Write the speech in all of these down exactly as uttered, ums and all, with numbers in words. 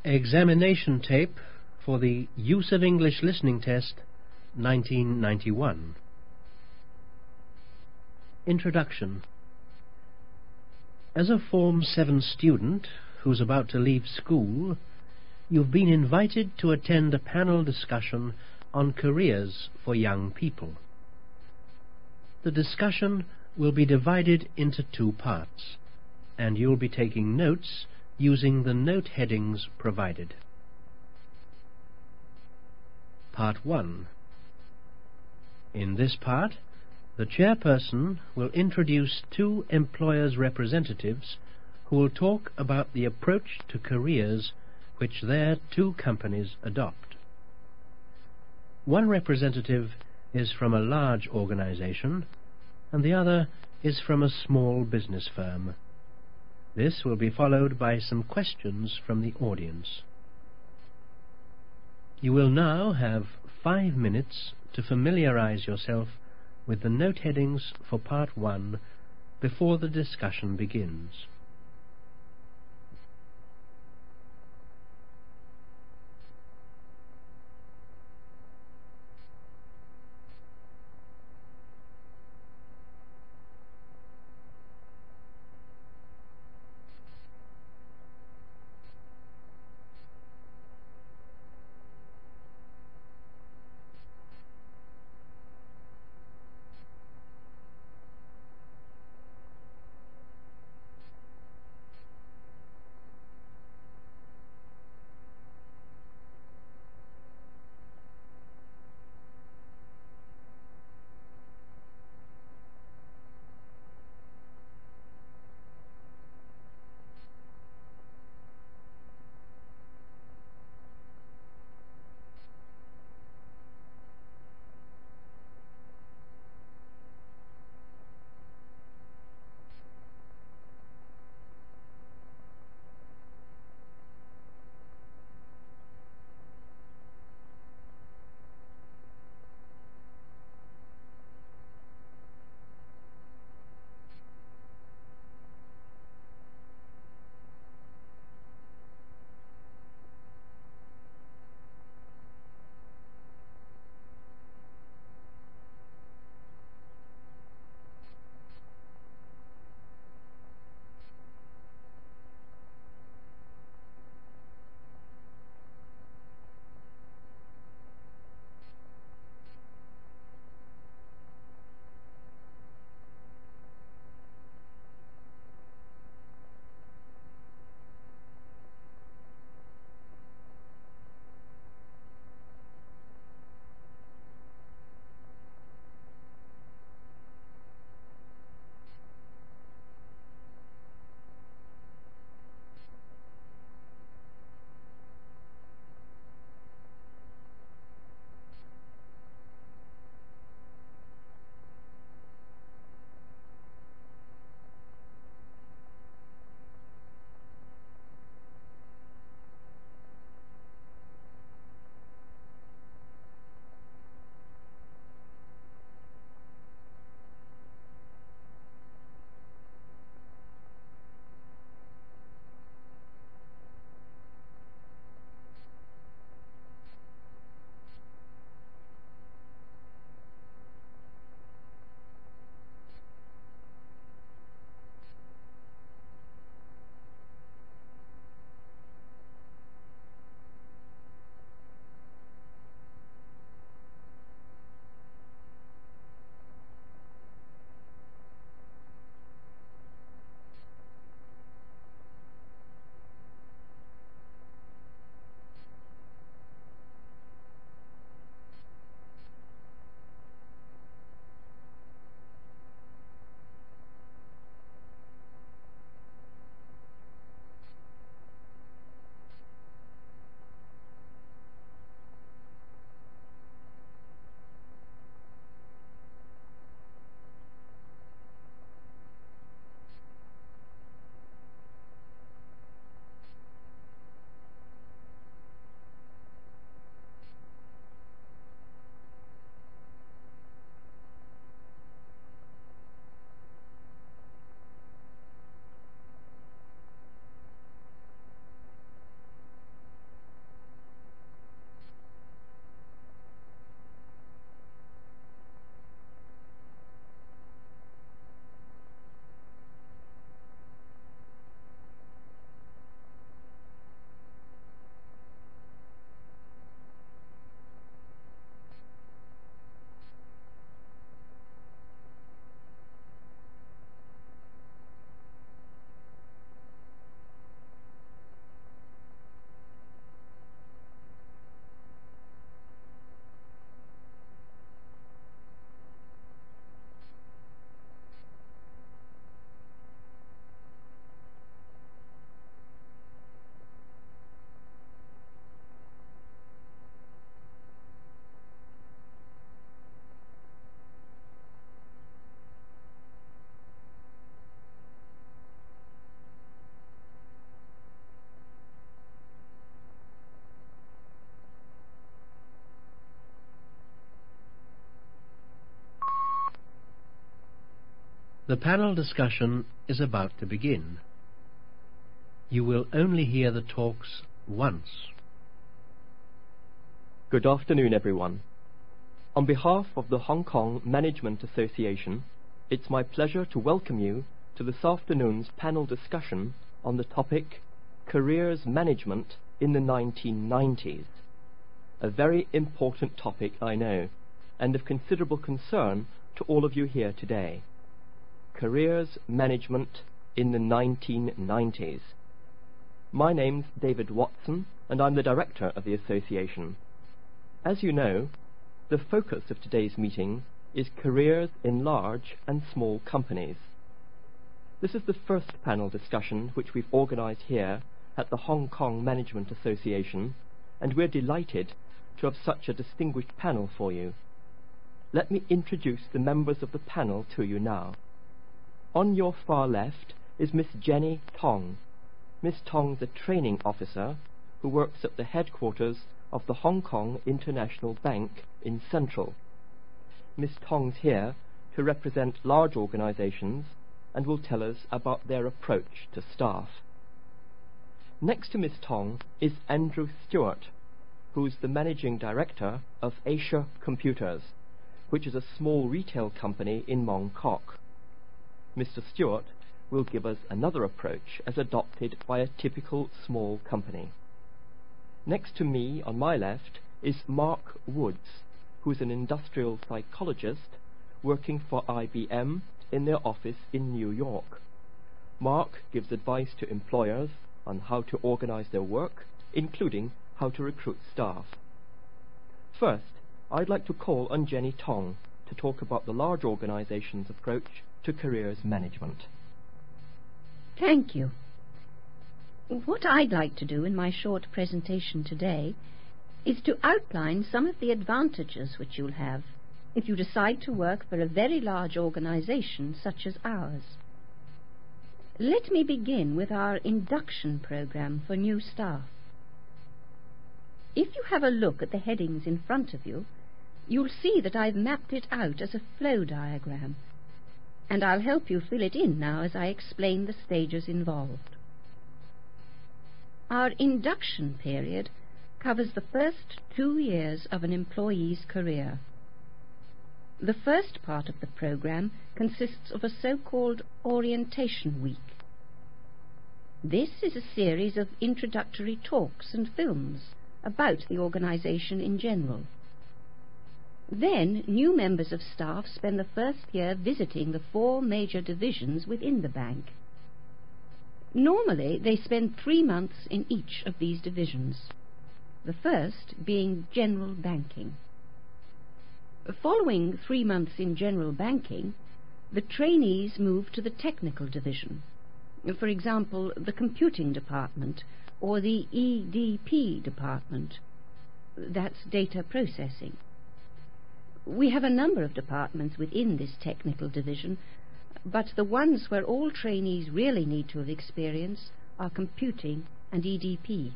Examination tape for the Use of English Listening Test nineteen ninety-one. Introduction. As a Form seven student who's about to leave school, you've been invited to attend a panel discussion on careers for young people. The discussion will be divided into two parts, and you'll be taking notes using the note headings provided. Part one. In this part, the chairperson will introduce two employers' representatives who will talk about the approach to careers which their two companies adopt. One representative is from a large organization, and the other is from a small business firm. This will be followed by some questions from the audience. You will now have five minutes to familiarize yourself with the note headings for Part one before the discussion begins. The panel discussion is about to begin. You will only hear the talks once. Good afternoon, everyone. On behalf of the Hong Kong Management Association, it's my pleasure to welcome you to this afternoon's panel discussion on the topic Careers Management in the nineteen nineties. A very important topic, I know, and of considerable concern to all of you here today. Careers Management in the nineteen nineties. My name's David Watson, and I'm the director of the association. As you know, the focus of today's meeting is careers in large and small companies. This is the first panel discussion which we've organized here at the Hong Kong Management Association, and we're delighted to have such a distinguished panel for you. Let me introduce the members of the panel to you now. On your far left is Miss Jenny Tong. Miss Tong's a training officer who works at the headquarters of the Hong Kong International Bank in Central. Miss Tong's here to represent large organizations and will tell us about their approach to staff. Next to Miss Tong is Andrew Stewart, who is the managing director of Asia Computers, which is a small retail company in Mong Kok. Mister Stewart will give us another approach as adopted by a typical small company. Next to me, on my left, is Mark Woods, who is an industrial psychologist working for I B M in their office in New York. Mark gives advice to employers on how to organize their work, including how to recruit staff. First, I'd like to call on Jenny Tong to talk about the large organization's approach to careers management. Thank you. What I'd like to do in my short presentation today is to outline some of the advantages which you'll have if you decide to work for a very large organization such as ours. Let me begin with our induction program for new staff. If you have a look at the headings in front of you, you'll see that I've mapped it out as a flow diagram, and I'll help you fill it in now as I explain the stages involved. Our induction period covers the first two years of an employee's career. The first part of the program consists of a so-called orientation week. This is a series of introductory talks and films about the organization in general. Then, new members of staff spend the first year visiting the four major divisions within the bank. Normally, they spend three months in each of these divisions, the first being general banking. Following three months in general banking, the trainees move to the technical division, for example, the computing department or the E D P department. That's data processing. We have a number of departments within this technical division, but the ones where all trainees really need to have experience are computing and E D P.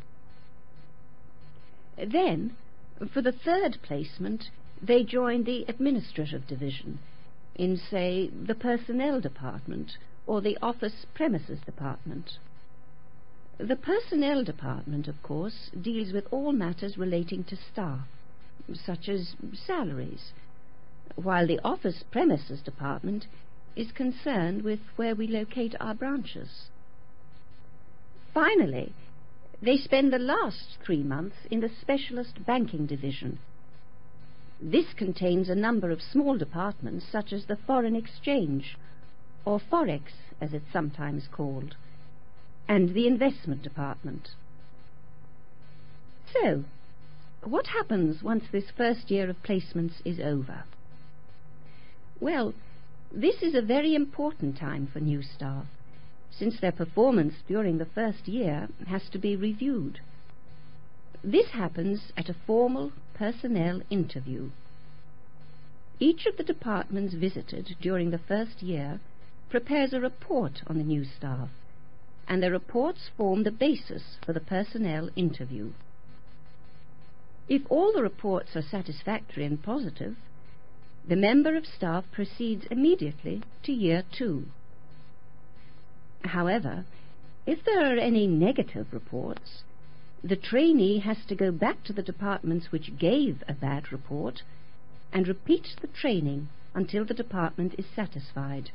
Then, for the third placement, they join the administrative division in, say, the personnel department or the office premises department. The personnel department, of course, deals with all matters relating to staff, such as salaries, while the office premises department is concerned with where we locate our branches. Finally, they spend the last three months in the specialist banking division. This contains a number of small departments such as the foreign exchange, or Forex as it's sometimes called, and the investment department. So, what happens once this first year of placements is over? Well, this is a very important time for new staff, since their performance during the first year has to be reviewed. This happens at a formal personnel interview. Each of the departments visited during the first year prepares a report on the new staff, and the reports form the basis for the personnel interview. If all the reports are satisfactory and positive, the member of staff proceeds immediately to year two. However, if there are any negative reports, the trainee has to go back to the departments which gave a bad report and repeat the training until the department is satisfied.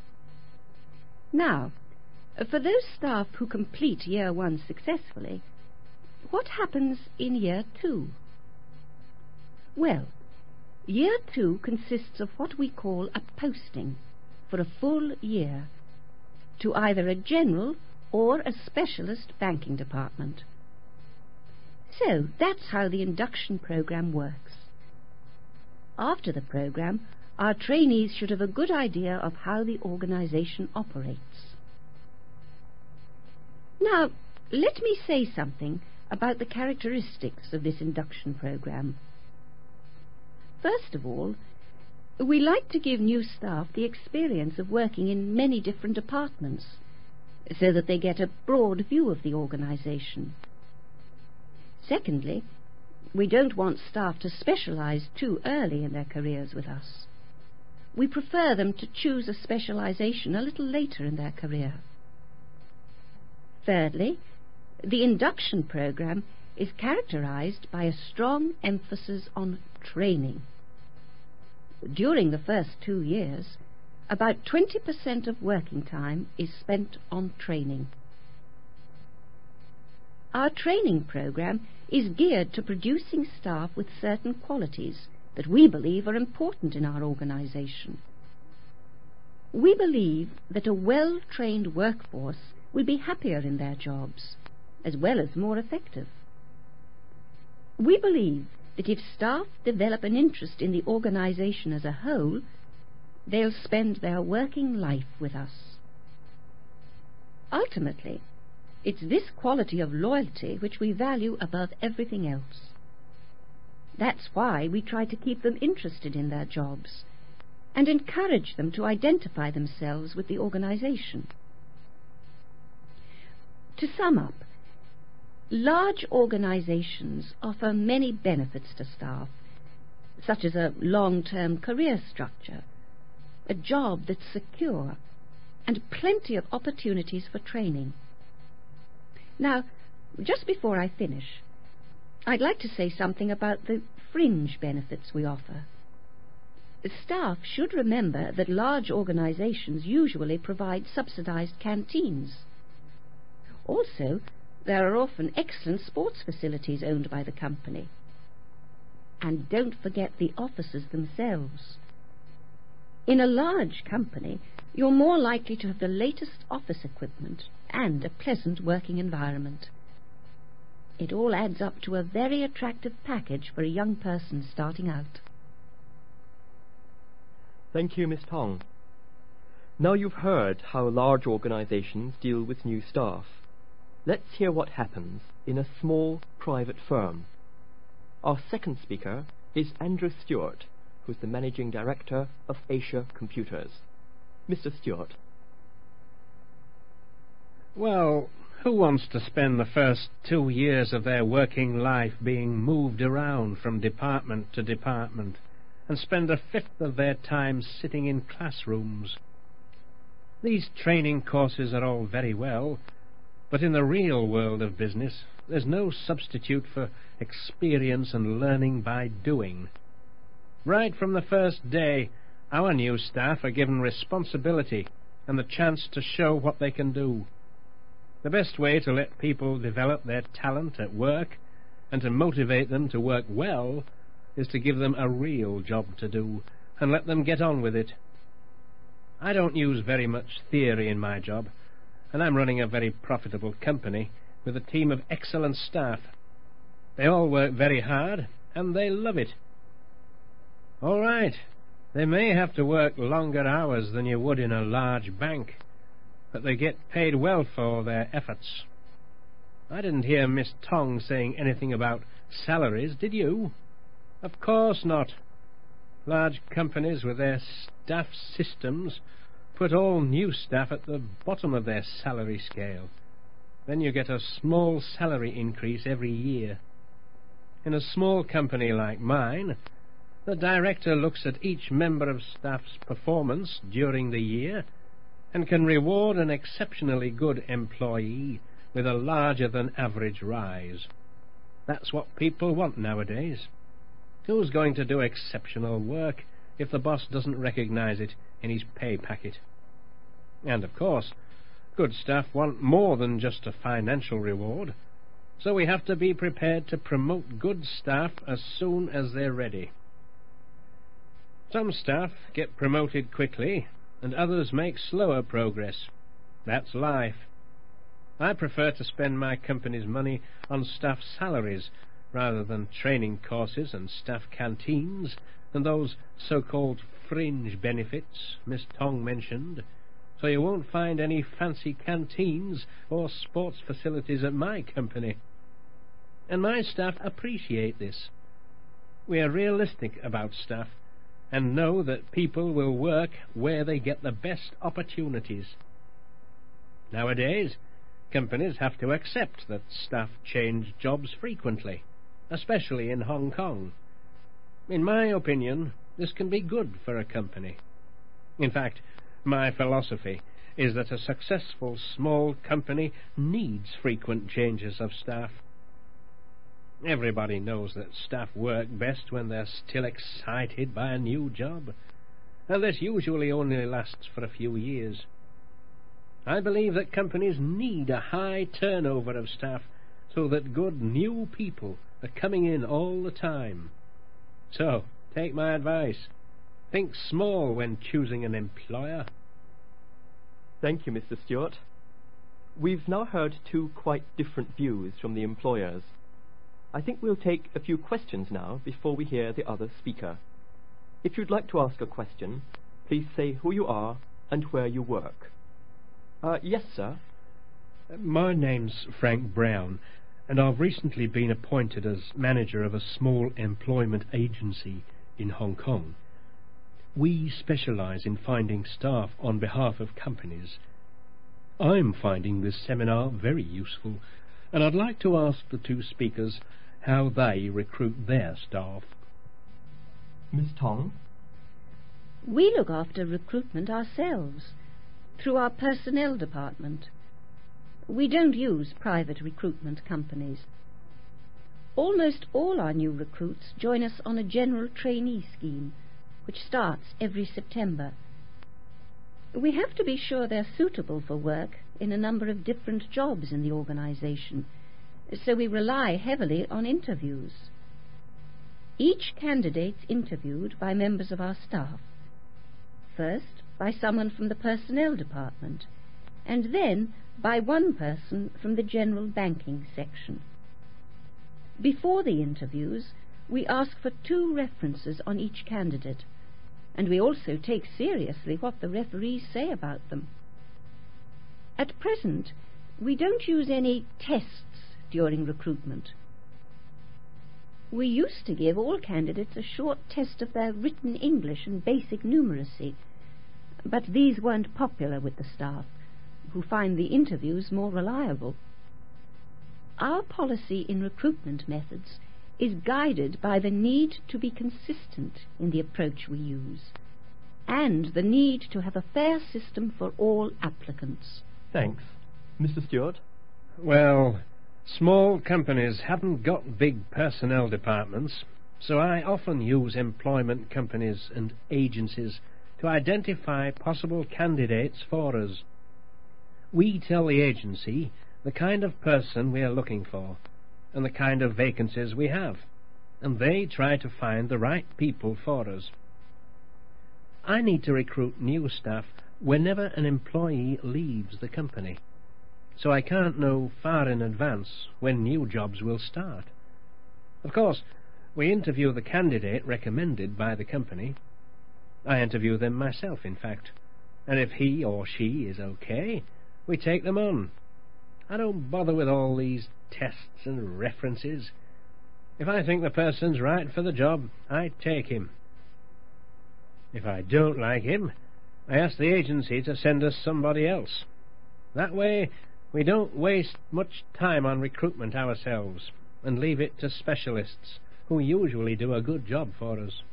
Now, for those staff who complete year one successfully, what happens in year two? Well, year two consists of what we call a posting for a full year to either a general or a specialist banking department. So that's how the induction program works. After the program, our trainees should have a good idea of how the organization operates. Now, let me say something about the characteristics of this induction program. First of all, we like to give new staff the experience of working in many different departments, so that they get a broad view of the organization. Secondly, we don't want staff to specialize too early in their careers with us. We prefer them to choose a specialization a little later in their career. Thirdly, the induction program is characterized by a strong emphasis on training. During the first two years, about twenty percent of working time is spent on training. Our training program is geared to producing staff with certain qualities that we believe are important in our organization. We believe that a well-trained workforce will be happier in their jobs, as well as more effective. We believe that if staff develop an interest in the organization as a whole, they'll spend their working life with us. Ultimately, it's this quality of loyalty which we value above everything else. That's why we try to keep them interested in their jobs and encourage them to identify themselves with the organization. To sum up, large organizations offer many benefits to staff, such as a long-term career structure, a job that's secure, and plenty of opportunities for training. Now, just before I finish, I'd like to say something about the fringe benefits we offer. Staff should remember that large organizations usually provide subsidized canteens. Also, there are often excellent sports facilities owned by the company. And don't forget the offices themselves. In a large company, you're more likely to have the latest office equipment and a pleasant working environment. It all adds up to a very attractive package for a young person starting out. Thank you, Miss Tong. Now you've heard how large organizations deal with new staff. Let's hear what happens in a small private firm. Our second speaker is Andrew Stewart, who's the Managing Director of Asia Computers. Mister Stewart. Well, who wants to spend the first two years of their working life being moved around from department to department and spend a fifth of their time sitting in classrooms? These training courses are all very well, but in the real world of business, there's no substitute for experience and learning by doing. Right from the first day, our new staff are given responsibility and the chance to show what they can do. The best way to let people develop their talent at work and to motivate them to work well is to give them a real job to do and let them get on with it. I don't use very much theory in my job, and I'm running a very profitable company with a team of excellent staff. They all work very hard, and they love it. All right, they may have to work longer hours than you would in a large bank, but they get paid well for their efforts. I didn't hear Miss Tong saying anything about salaries, did you? Of course not. Large companies with their staff systems put all new staff at the bottom of their salary scale. Then you get a small salary increase every year. In a small company like mine, The director looks at each member of staff's performance during the year and can reward an exceptionally good employee with a larger than average rise. That's what people want nowadays. Who's going to do exceptional work if the boss doesn't recognize it in his pay packet? And of course, good staff want more than just a financial reward, so we have to be prepared to promote good staff as soon as they're ready. Some staff get promoted quickly, and others make slower progress. That's life. I prefer to spend my company's money on staff salaries rather than training courses and staff canteens and those so-called fringe benefits Miss Tong mentioned, so you won't find any fancy canteens or sports facilities at my company. And my staff appreciate this. We are realistic about staff and know that people will work where they get the best opportunities. Nowadays, companies have to accept that staff change jobs frequently, especially in Hong Kong. In my opinion, this can be good for a company. In fact, my philosophy is that a successful small company needs frequent changes of staff. Everybody knows that staff work best when they're still excited by a new job, and this usually only lasts for a few years. I believe that companies need a high turnover of staff so that good new people are coming in all the time. So, take my advice. Think small when choosing an employer. Thank you, Mister Stewart. We've now heard two quite different views from the employers. I think we'll take a few questions now before we hear the other speaker. If you'd like to ask a question, please say who you are and where you work. Uh, yes, sir. My name's Frank Brown, and I've recently been appointed as manager of a small employment agency in Hong Kong. We specialise in finding staff on behalf of companies. I'm finding this seminar very useful, and I'd like to ask the two speakers how they recruit their staff. Miss Tong? We look after recruitment ourselves, through our personnel department. We don't use private recruitment companies. Almost all our new recruits join us on a general trainee scheme, which starts every September. We have to be sure they're suitable for work in a number of different jobs in the organisation, so we rely heavily on interviews. Each candidate's interviewed by members of our staff, first by someone from the personnel department, and then by one person from the general banking section. Before the interviews, we ask for two references on each candidate, and we also take seriously what the referees say about them. At present, we don't use any tests during recruitment. We used to give all candidates a short test of their written English and basic numeracy, but these weren't popular with the staff, who find the interviews more reliable. Our policy in recruitment methods is guided by the need to be consistent in the approach we use, and the need to have a fair system for all applicants. Thanks. Mister Stewart? Well, small companies haven't got big personnel departments, so I often use employment companies and agencies to identify possible candidates for us. We tell the agency the kind of person we are looking for and the kind of vacancies we have, and they try to find the right people for us. I need to recruit new staff whenever an employee leaves the company, so I can't know far in advance when new jobs will start. Of course, we interview the candidate recommended by the company. I interview them myself, in fact, and if he or she is okay, we take them on. I don't bother with all these tests and references. If I think the person's right for the job, I take him. If I don't like him, I ask the agency to send us somebody else. That way, we don't waste much time on recruitment ourselves and leave it to specialists who usually do a good job for us.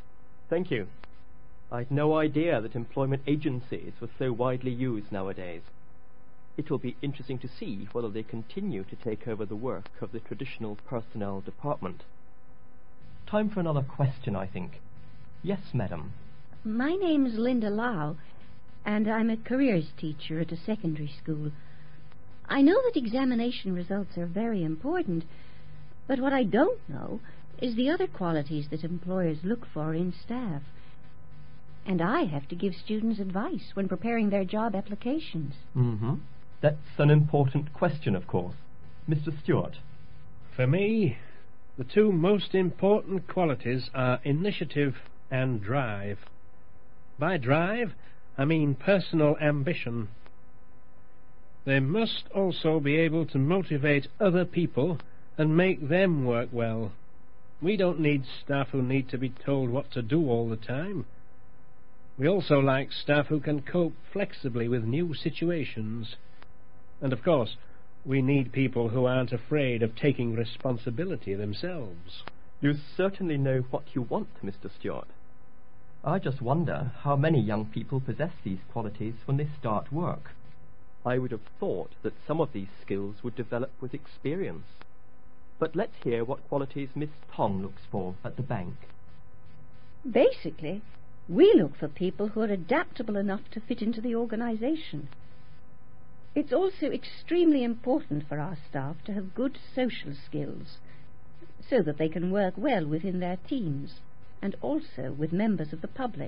Thank you. I'd no idea that employment agencies were so widely used nowadays. It will be interesting to see whether they continue to take over the work of the traditional personnel department. Time for another question, I think. Yes, madam. My name's Linda Lau, and I'm a careers teacher at a secondary school. I know that examination results are very important, but what I don't know is the other qualities that employers look for in staff. And I have to give students advice when preparing their job applications. Mm-hmm. That's an important question, of course. Mister Stewart. For me, the two most important qualities are initiative and drive. By drive, I mean personal ambition. They must also be able to motivate other people and make them work well. We don't need staff who need to be told what to do all the time. We also like staff who can cope flexibly with new situations. And of course, we need people who aren't afraid of taking responsibility themselves. You certainly know what you want, Mister Stewart. I just wonder how many young people possess these qualities when they start work. I would have thought that some of these skills would develop with experience. But let's hear what qualities Miss Tong looks for at the bank. Basically, we look for people who are adaptable enough to fit into the organization. It's also extremely important for our staff to have good social skills, so that they can work well within their teams, and also with members of the public.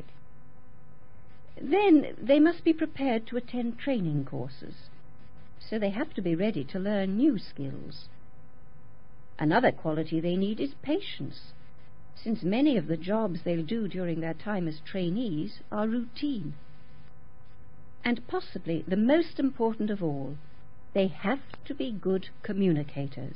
Then they must be prepared to attend training courses, so they have to be ready to learn new skills. Another quality they need is patience, since many of the jobs they'll do during their time as trainees are routine. And possibly the most important of all, they have to be good communicators.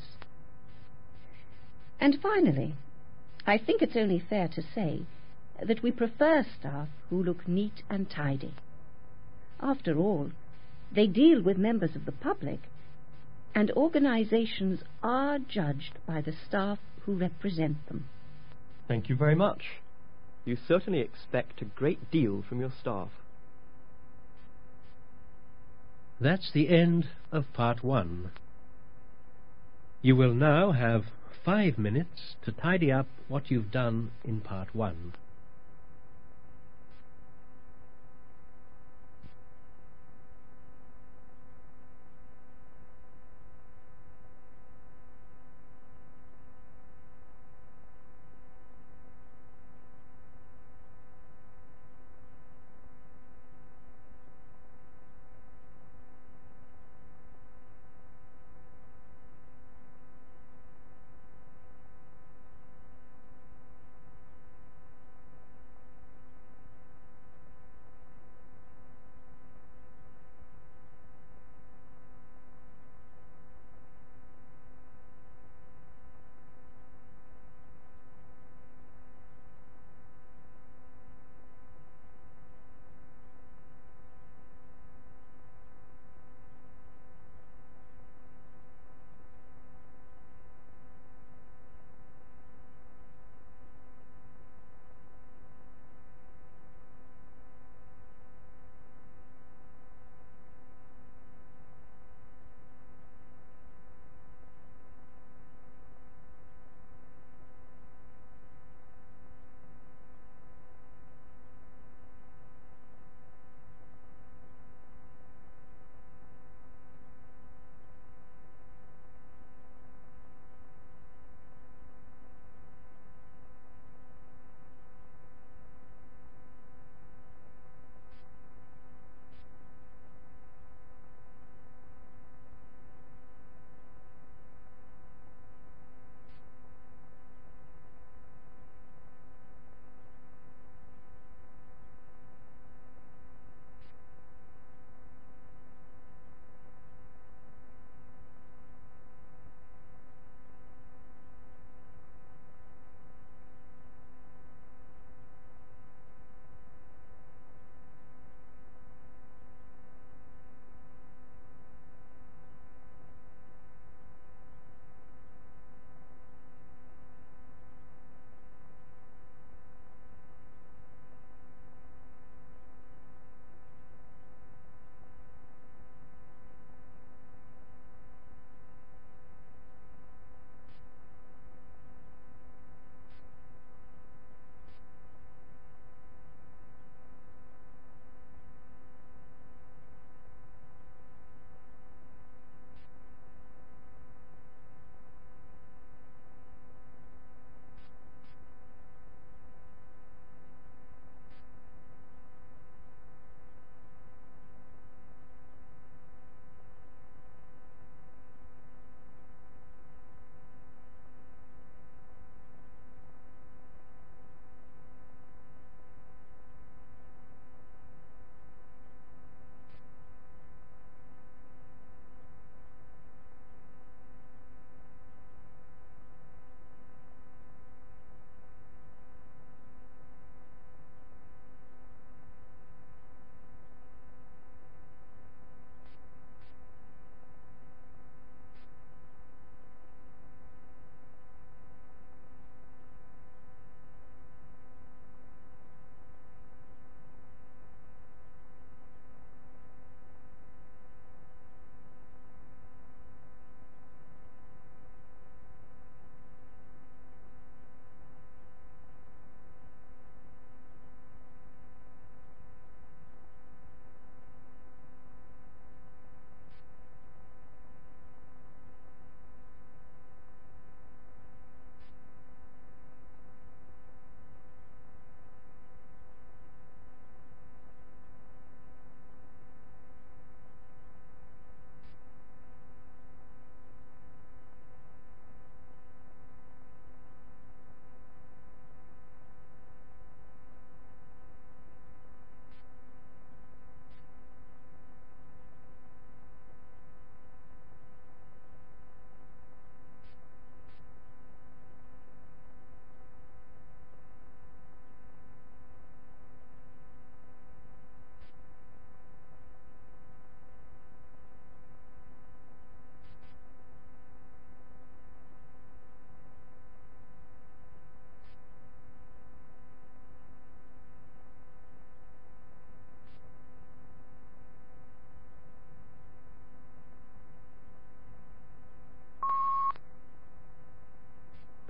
And finally, I think it's only fair to say that we prefer staff who look neat and tidy. After all, they deal with members of the public, and organizations are judged by the staff who represent them. Thank you very much. You certainly expect a great deal from your staff. That's the end of part one. You will now have five minutes to tidy up what you've done in part one.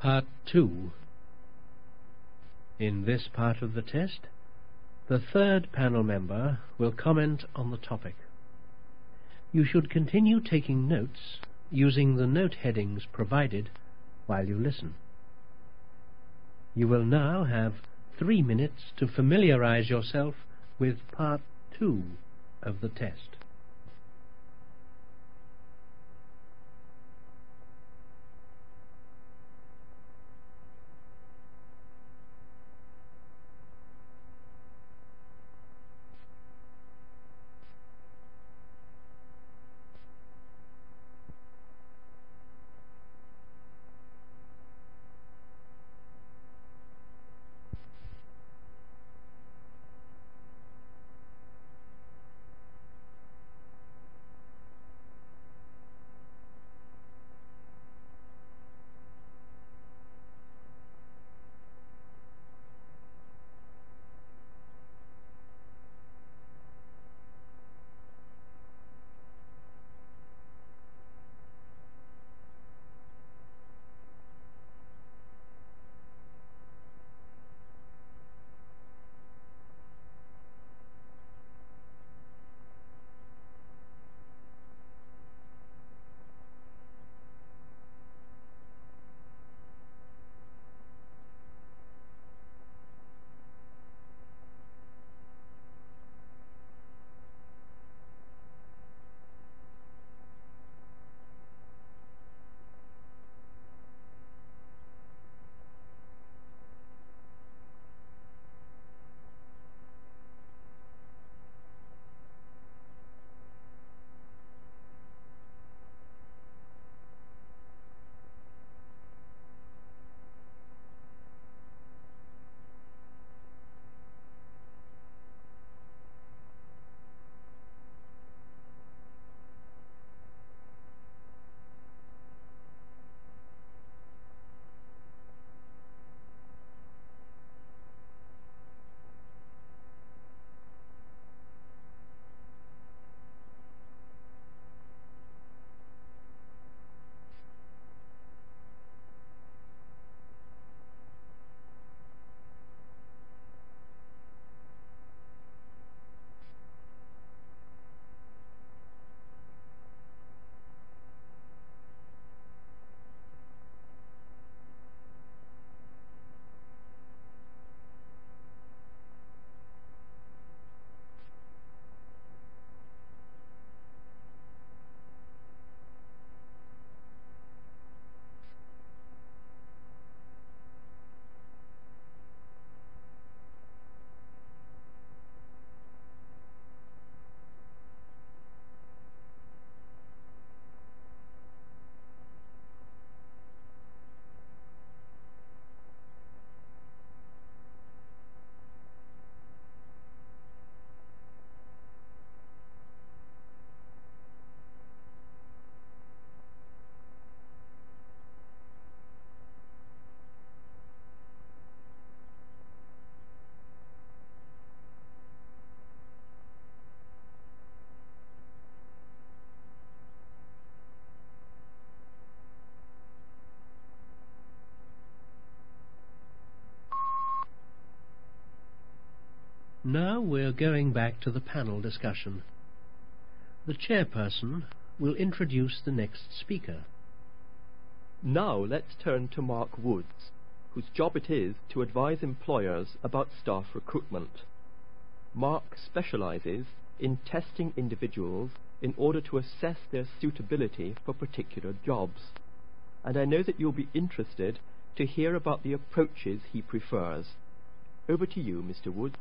Part two. In this part of the test, the third panel member will comment on the topic. You should continue taking notes using the note headings provided while you listen. You will now have three minutes to familiarize yourself with part two of the test. Now we're going back to the panel discussion. The chairperson will introduce the next speaker. Now let's turn to Mark Woods, whose job it is to advise employers about staff recruitment. Mark specializes in testing individuals in order to assess their suitability for particular jobs, and I know that you'll be interested to hear about the approaches he prefers. Over to you, Mister Woods.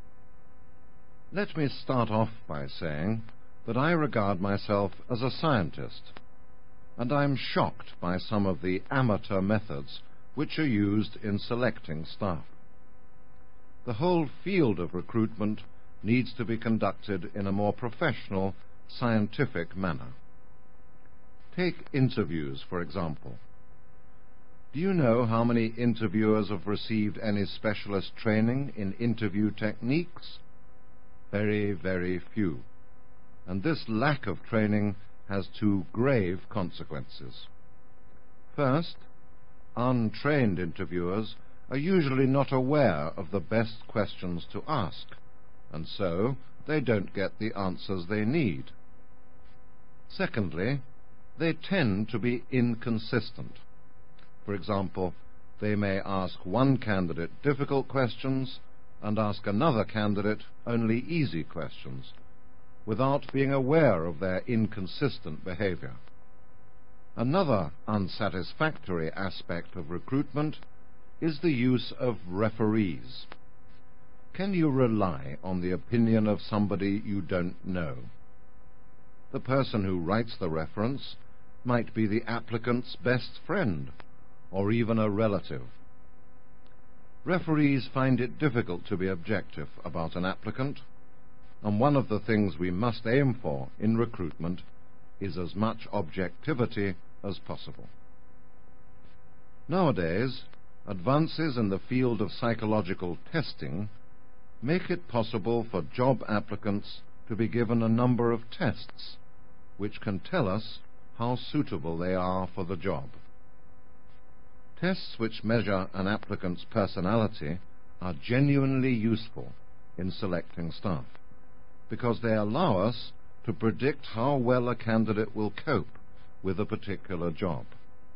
Let me start off by saying that I regard myself as a scientist, and I'm shocked by some of the amateur methods which are used in selecting staff. The whole field of recruitment needs to be conducted in a more professional, scientific manner. Take interviews, for example. Do you know how many interviewers have received any specialist training in interview techniques? Very, very few. And this lack of training has two grave consequences. First, untrained interviewers are usually not aware of the best questions to ask, and so they don't get the answers they need. Secondly, they tend to be inconsistent. For example, they may ask one candidate difficult questions and ask another candidate only easy questions, without being aware of their inconsistent behavior. Another unsatisfactory aspect of recruitment is the use of referees. Can you rely on the opinion of somebody you don't know? The person who writes the reference might be the applicant's best friend, or even a relative. Referees find it difficult to be objective about an applicant, and one of the things we must aim for in recruitment is as much objectivity as possible. Nowadays, advances in the field of psychological testing make it possible for job applicants to be given a number of tests which can tell us how suitable they are for the job. Tests which measure an applicant's personality are genuinely useful in selecting staff, because they allow us to predict how well a candidate will cope with a particular job.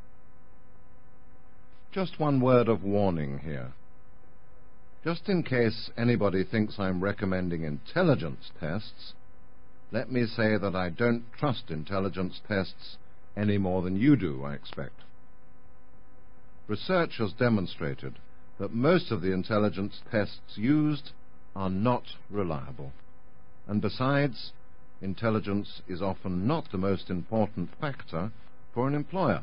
Just one word of warning here. Just in case anybody thinks I'm recommending intelligence tests, let me say that I don't trust intelligence tests any more than you do, I expect. Research has demonstrated that most of the intelligence tests used are not reliable, and besides, intelligence is often not the most important factor for an employer.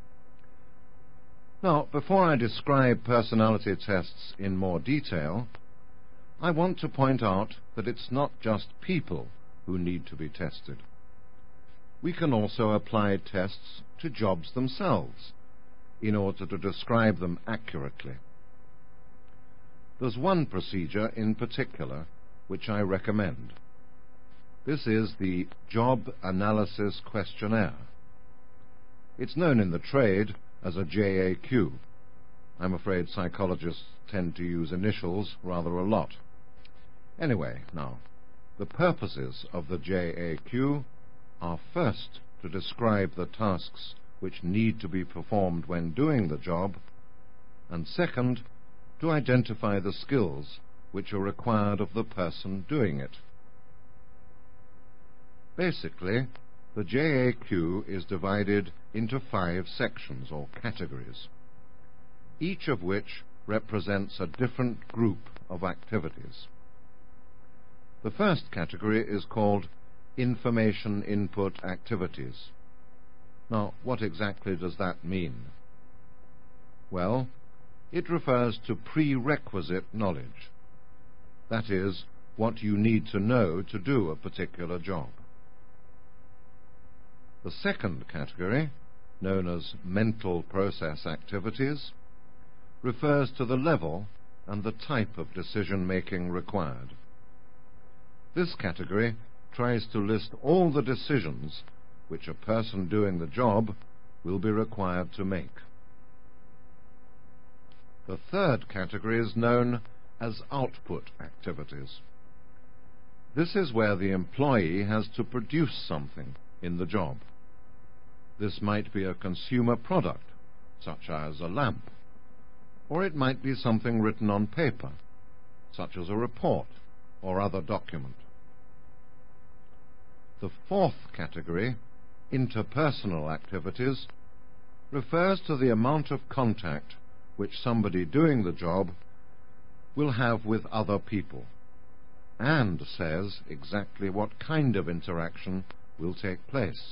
Now, before I describe personality tests in more detail, I want to point out that it's not just people who need to be tested. We can also apply tests to jobs themselves in order to describe them accurately. There's one procedure in particular which I recommend. This is the Job Analysis Questionnaire. It's known in the trade as a J A Q. I'm afraid psychologists tend to use initials rather a lot. Anyway, now, the purposes of the J A Q are first to describe the tasks which need to be performed when doing the job, and second, to identify the skills which are required of the person doing it. Basically, the J A Q is divided into five sections or categories, each of which represents a different group of activities. The first category is called Information Input Activities. Now, what exactly does that mean? Well, it refers to prerequisite knowledge. That is, what you need to know to do a particular job. The second category, known as Mental Process Activities, refers to the level and the type of decision-making required. This category tries to list all the decisions which a person doing the job will be required to make. The third category is known as output activities. This is where the employee has to produce something in the job. This might be a consumer product, such as a lamp, or it might be something written on paper, such as a report or other document. The fourth category, interpersonal activities, refers to the amount of contact which somebody doing the job will have with other people, and says exactly what kind of interaction will take place.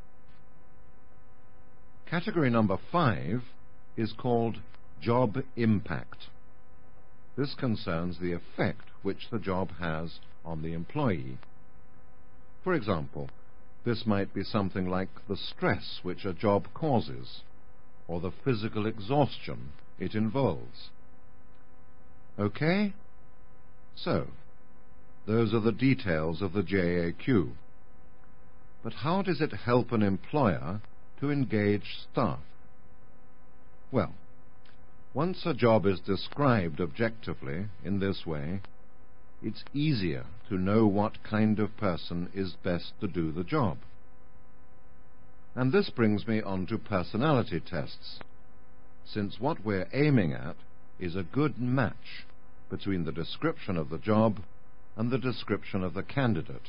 Category number five is called Job Impact. This concerns the effect which the job has on the employee. For example, this might be something like the stress which a job causes, or the physical exhaustion it involves. Okay? So, those are the details of the J A Q. But how does it help an employer to engage staff? Well, Once a job is described objectively in this way, it's easier to know what kind of person is best to do the job. And this brings me on to personality tests, since what we're aiming at is a good match between the description of the job and the description of the candidate.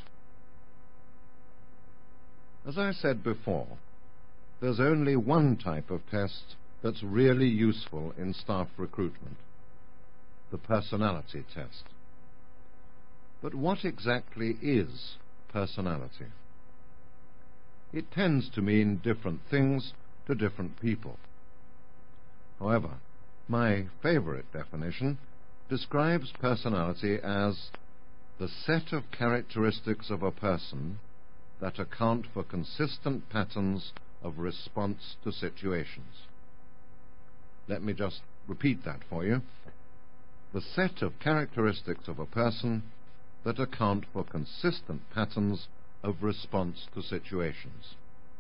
As I said before, there's only one type of test that's really useful in staff recruitment: the personality test. But what exactly is personality? It tends to mean different things to different people. However, my favorite definition describes personality as the set of characteristics of a person that account for consistent patterns of response to situations. Let me just repeat that for you. The set of characteristics of a person that account for consistent patterns of response to situations.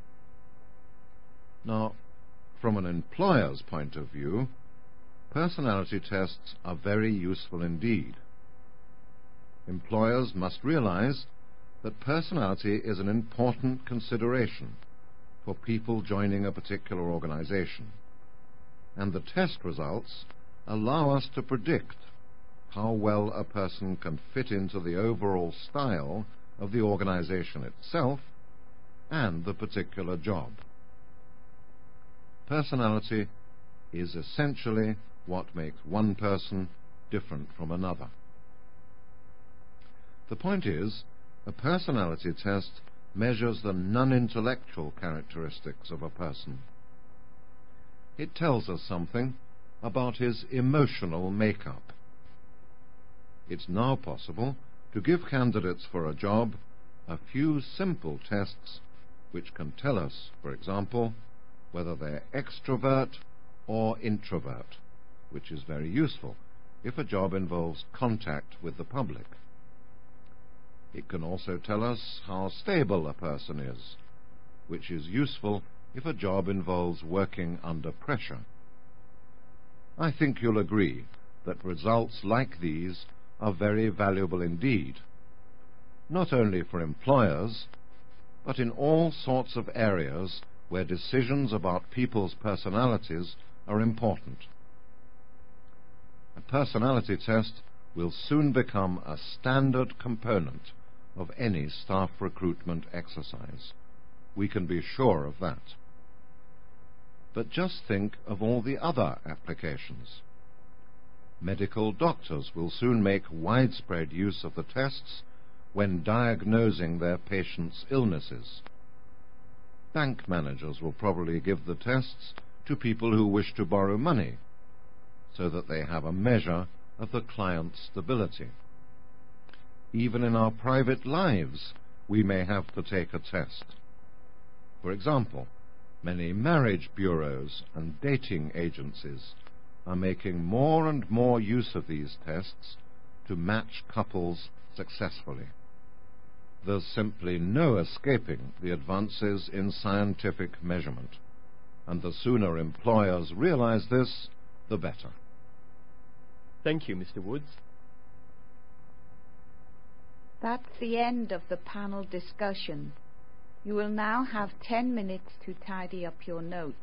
Now, from an employer's point of view, personality tests are very useful indeed. Employers must realize that personality is an important consideration for people joining a particular organization, and the test results allow us to predict how well a person can fit into the overall style of the organization itself and the particular job. Personality is essentially what makes one person different from another. The point is, a personality test measures the non-intellectual characteristics of a person. It tells us something about his emotional makeup. It's now possible to give candidates for a job a few simple tests which can tell us, for example, whether they're extrovert or introvert, which is very useful if a job involves contact with the public. It can also tell us how stable a person is, which is useful if a job involves working under pressure. I think you'll agree that results like these are very valuable indeed, not only for employers, but in all sorts of areas where decisions about people's personalities are important. A personality test will soon become a standard component of any staff recruitment exercise. We can be sure of that. But just think of all the other applications. Medical doctors will soon make widespread use of the tests when diagnosing their patients' illnesses. Bank managers will probably give the tests to people who wish to borrow money, so that they have a measure of the client's stability. Even in our private lives, we may have to take a test. For example, many marriage bureaus and dating agencies are making more and more use of these tests to match couples successfully. There's simply no escaping the advances in scientific measurement, and the sooner employers realize this, the better. Thank you, Mister Woods. That's the end of the panel discussion. You will now have ten minutes to tidy up your notes.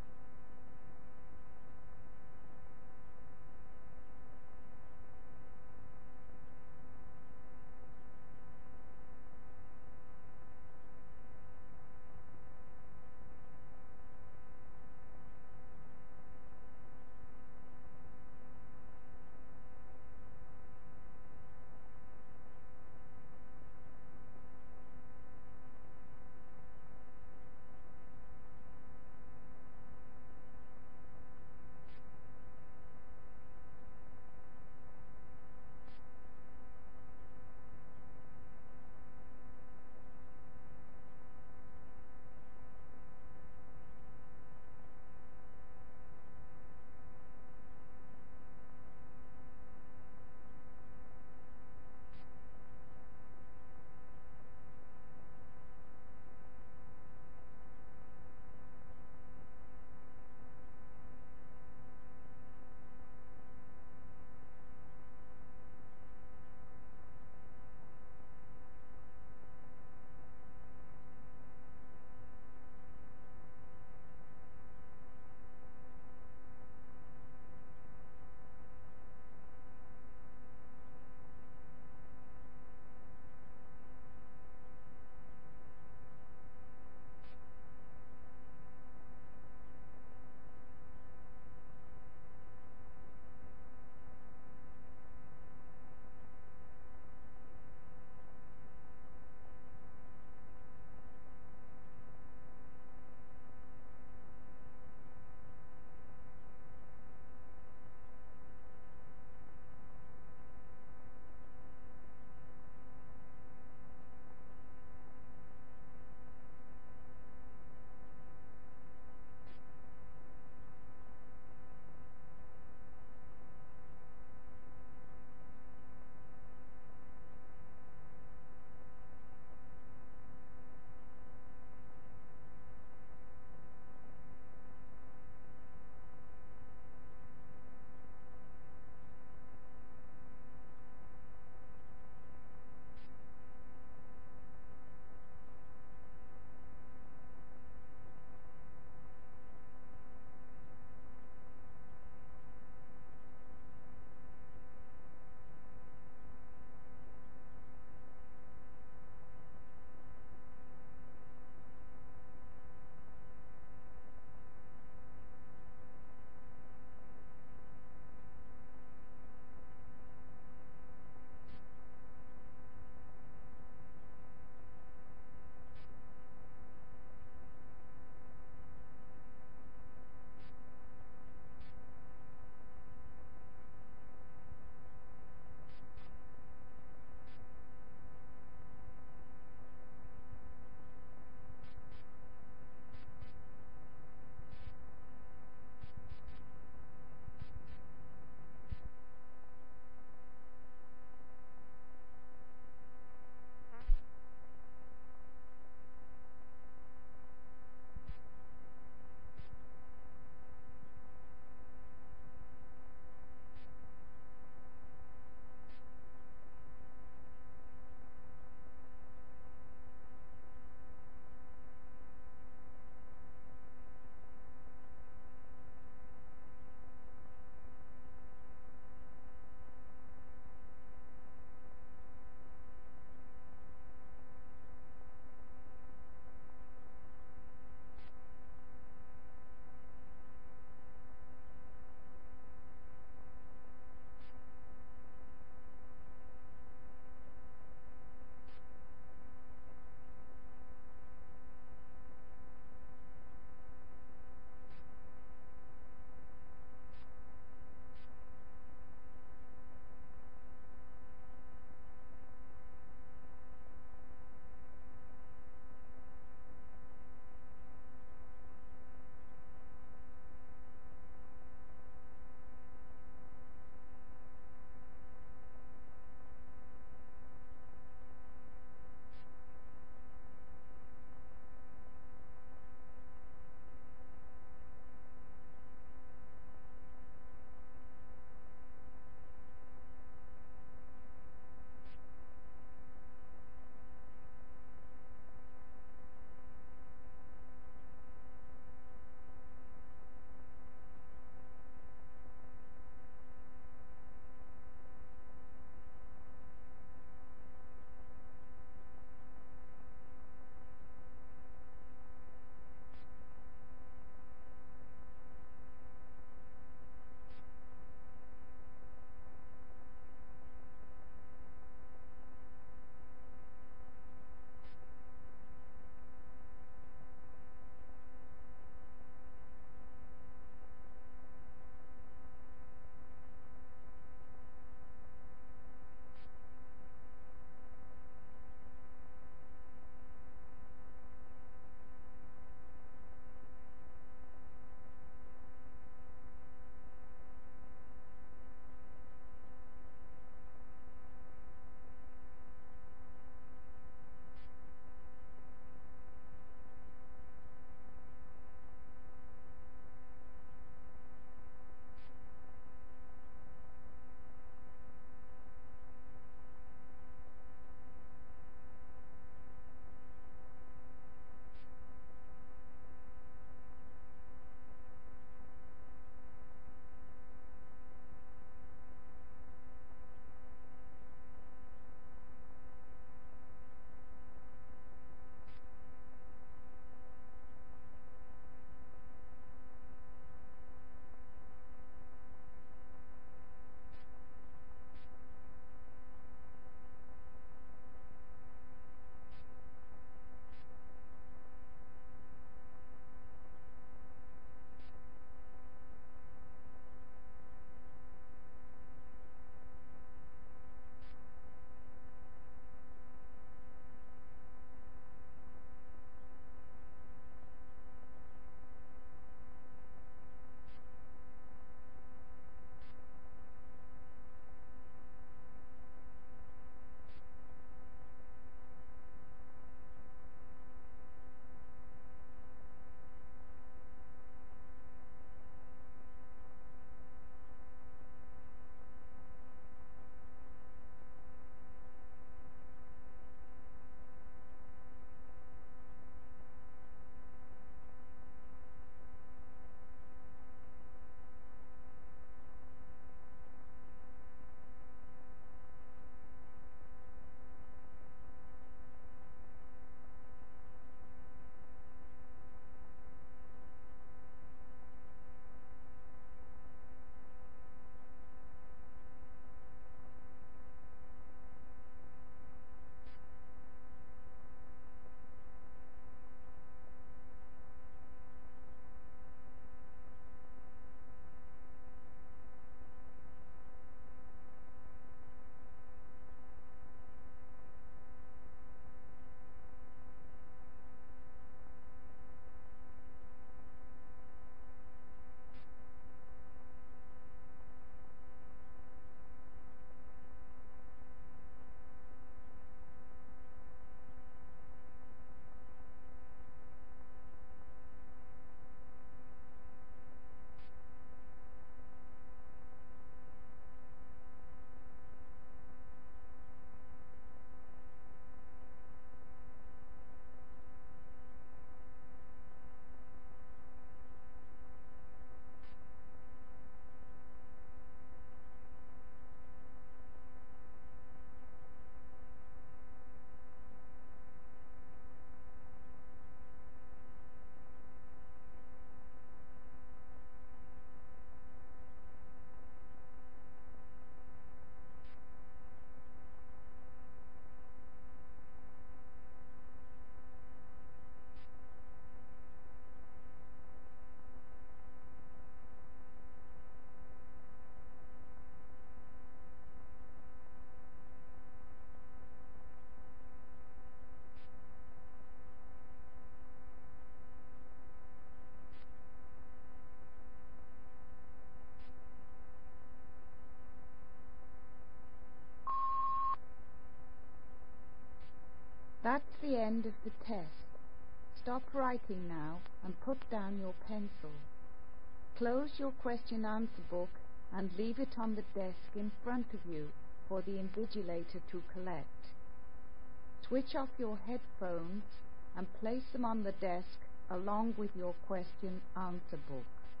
end of the test. Stop writing now and put down your pencil. Close your question-answer book and leave it on the desk in front of you for the invigilator to collect. Switch off your headphones and place them on the desk along with your question-answer book.